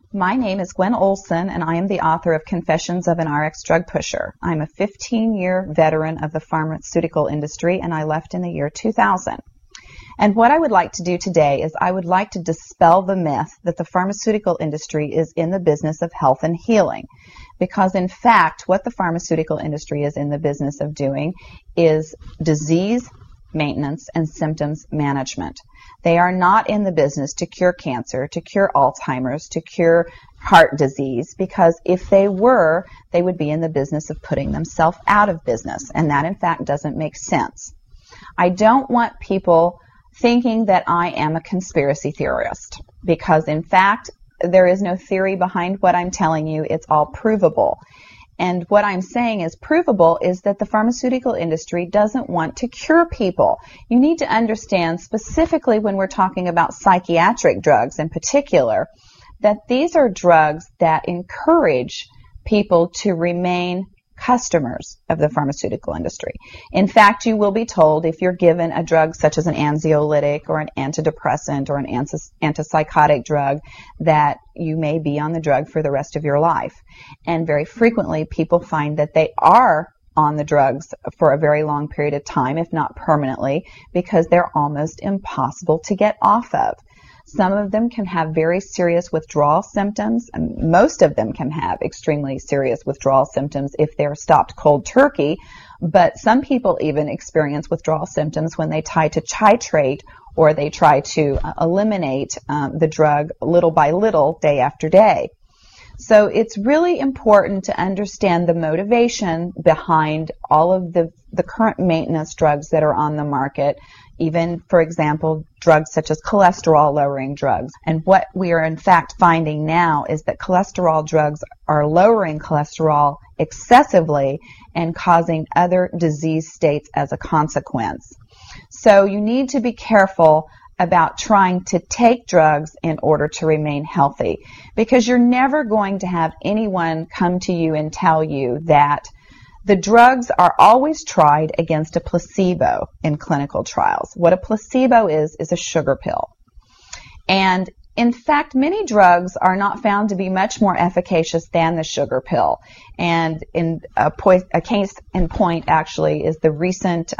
My name is Gwen Olson, and I am the author of Confessions of an RX Drug Pusher. I'm a 15-year veteran of the pharmaceutical industry, and I left in the year 2000. And what I would like to do today is I would like to dispel the myth that the pharmaceutical industry is in the business of health and healing. Because in fact, what the pharmaceutical industry is in the business of doing is disease maintenance and symptoms management. They are not in the business to cure cancer, to cure Alzheimer's, to cure heart disease, because if they were, they would be in the business of putting themselves out of business, and that in fact doesn't make sense. I don't want people thinking that I am a conspiracy theorist, because in fact there is no theory behind what I'm telling you. It's all provable. And what I'm saying is provable is that the pharmaceutical industry doesn't want to cure people. You need to understand, specifically when we're talking about psychiatric drugs in particular, that these are drugs that encourage people to remain customers of the pharmaceutical industry. In fact, you will be told if you're given a drug such as an anxiolytic or an antidepressant or an antipsychotic drug that you may be on the drug for the rest of your life. And very frequently people find that they are on the drugs for a very long period of time, if not permanently, because they're almost impossible to get off of. Some of them can have very serious withdrawal symptoms, and most of them can have extremely serious withdrawal symptoms if they're stopped cold turkey, but some people even experience withdrawal symptoms when they try to titrate or they try to eliminate the drug little by little, day after day. So it's really important to understand the motivation behind all of the current maintenance drugs that are on the market, even, for example, drugs such as cholesterol-lowering drugs. And what we are in fact finding now is that cholesterol drugs are lowering cholesterol excessively and causing other disease states as a consequence. So you need to be careful about trying to take drugs in order to remain healthy, because you're never going to have anyone come to you and tell you that the drugs are always tried against a placebo in clinical trials. What a placebo is a sugar pill. And in fact, many drugs are not found to be much more efficacious than the sugar pill. And in a case in point actually is the recent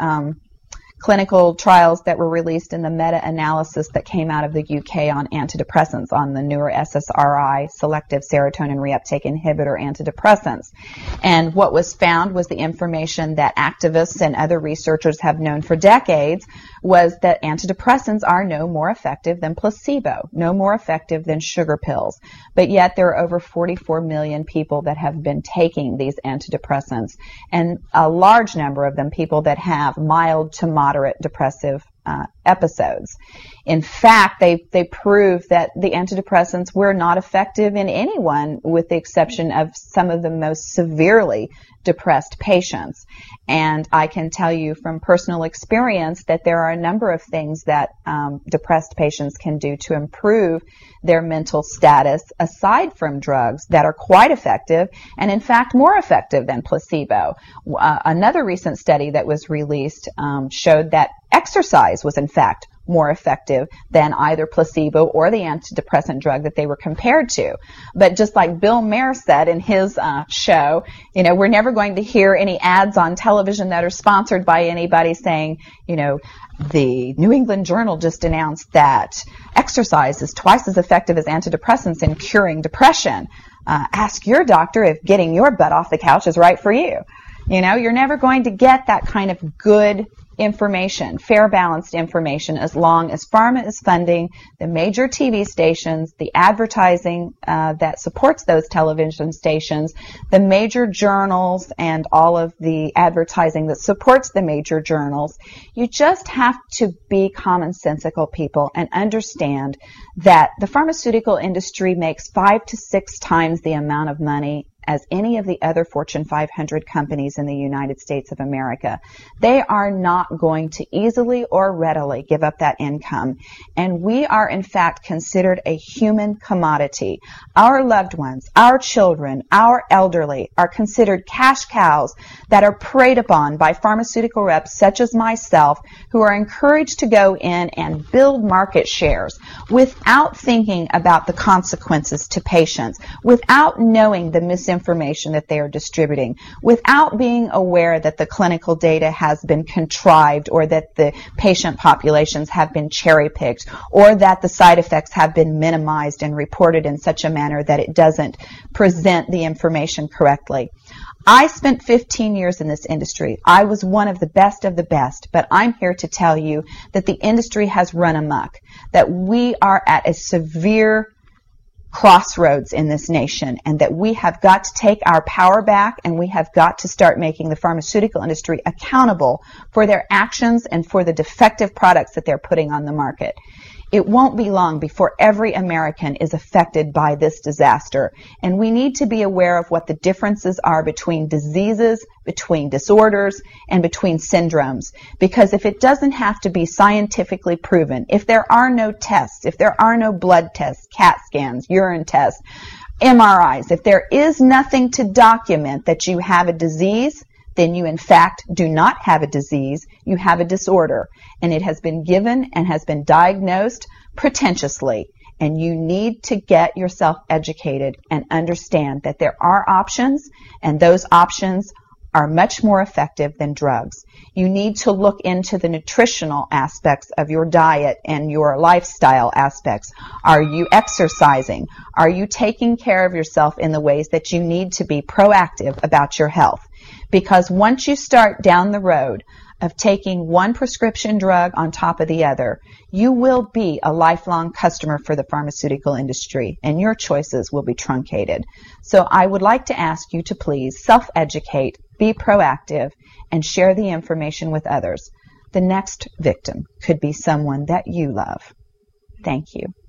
clinical trials that were released in the meta-analysis that came out of the UK on antidepressants, on the newer SSRI, selective serotonin reuptake inhibitor antidepressants. And what was found was the information that activists and other researchers have known for decades, was that antidepressants are no more effective than placebo, no more effective than sugar pills. But yet there are over 44 million people that have been taking these antidepressants, and a large number of them people that have mild to moderate depressive episodes. In fact, they prove that the antidepressants were not effective in anyone with the exception of some of the most severely depressed patients. And I can tell you from personal experience that there are a number of things that depressed patients can do to improve their mental status aside from drugs that are quite effective, and in fact more effective than placebo. Another recent study that was released showed that exercise was in fact more effective than either placebo or the antidepressant drug that they were compared to. But just like Bill Maher said in his show, you know, we're never going to hear any ads on television that are sponsored by anybody saying, you know, the New England Journal just announced that exercise is twice as effective as antidepressants in curing depression. Ask your doctor if getting your butt off the couch is right for you. You know, you're never going to get that kind of good information, fair, balanced information, as long as pharma is funding the major TV stations, the advertising that supports those television stations, the major journals, and all of the advertising that supports the major journals. You just have to be commonsensical people and understand that the pharmaceutical industry makes 5 to 6 times the amount of money as any of the other Fortune 500 companies in the United States of America. They are not not going to easily or readily give up that income. And we are, in fact, considered a human commodity. Our loved ones, our children, our elderly are considered cash cows that are preyed upon by pharmaceutical reps such as myself, who are encouraged to go in and build market shares without thinking about the consequences to patients, without knowing the misinformation that they are distributing, without being aware that the clinical data has been contrived, or that the patient populations have been cherry-picked, or that the side effects have been minimized and reported in such a manner that it doesn't present the information correctly. I spent 15 years in this industry. I was one of the best, but I'm here to tell you that the industry has run amok, that we are at a severe crossroads in this nation, and that we have got to take our power back, and we have got to start making the pharmaceutical industry accountable for their actions and for the defective products that they're putting on the market. It won't be long before every American is affected by this disaster, and we need to be aware of what the differences are between diseases, between disorders, and between syndromes. Because if it doesn't have to be scientifically proven, if there are no tests, if there are no blood tests, CAT scans, urine tests, MRIs, if there is nothing to document that you have a disease, then you in fact do not have a disease, you have a disorder, and it has been given and has been diagnosed pretentiously, and you need to get yourself educated and understand that there are options, and those options are much more effective than drugs. You need to look into the nutritional aspects of your diet and your lifestyle aspects. Are you exercising? Are you taking care of yourself in the ways that you need to be proactive about your health? Because once you start down the road of taking one prescription drug on top of the other, you will be a lifelong customer for the pharmaceutical industry, and your choices will be truncated. So I would like to ask you to please self-educate, be proactive, and share the information with others. The next victim could be someone that you love. Thank you.